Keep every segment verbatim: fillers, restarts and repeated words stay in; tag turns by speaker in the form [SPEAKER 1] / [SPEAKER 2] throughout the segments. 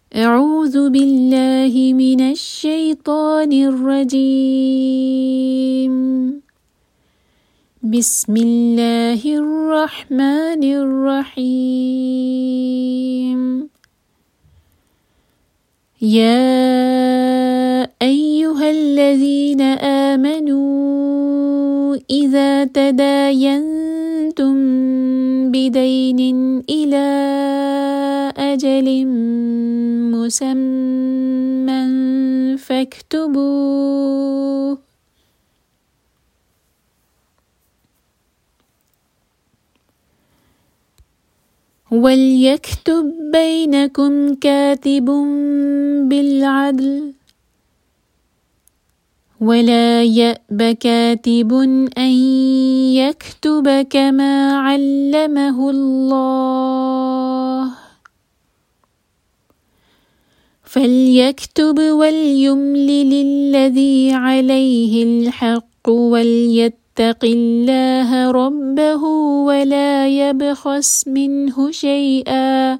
[SPEAKER 1] أعوذ بالله من الشيطان الرجيم. بسم الله الرحمن الرحيم. يا أيها الذين آمنوا إذا تداينتم بدين إلى أجل مسمى فاكتبوه. وليكتب بينكم كاتب بالعدل ولا يأب كاتب أن يكتب كما علمه الله فليكتب وليملل الذي عليه الحق وليتق الله ربه ولا يبخس منه شيئا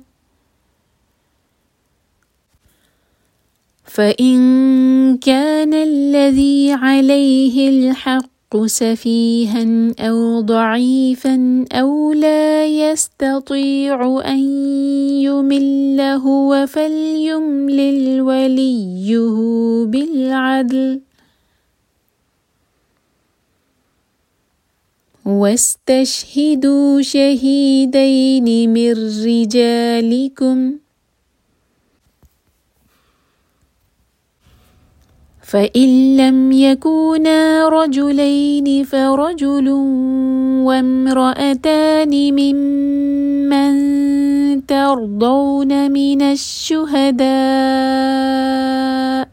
[SPEAKER 1] فإن كان الذي عليه الحق سفيها أو ضعيفا أو لا يستطيع أن يمل هو فليملل وليه بالعدل واستشهدوا شهيدين من رجالكم فإن لم يكونا رجلين فرجل وامرأتان ممن ترضون من الشهداء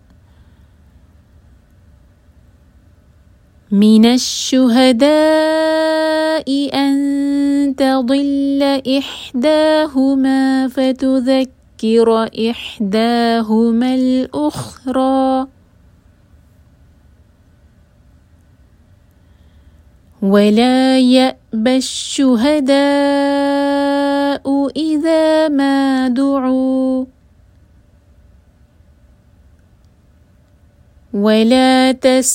[SPEAKER 1] من الشهداء أن تضل إحداهما فتذكر إحداهما الأخرى ولا يأبى الشهداء إذا ما دعوا ولا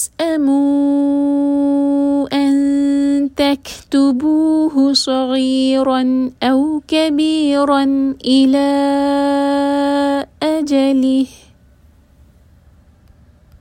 [SPEAKER 1] تسأموا أن تكتبوه صغيرا أو كبيرا إلى أجله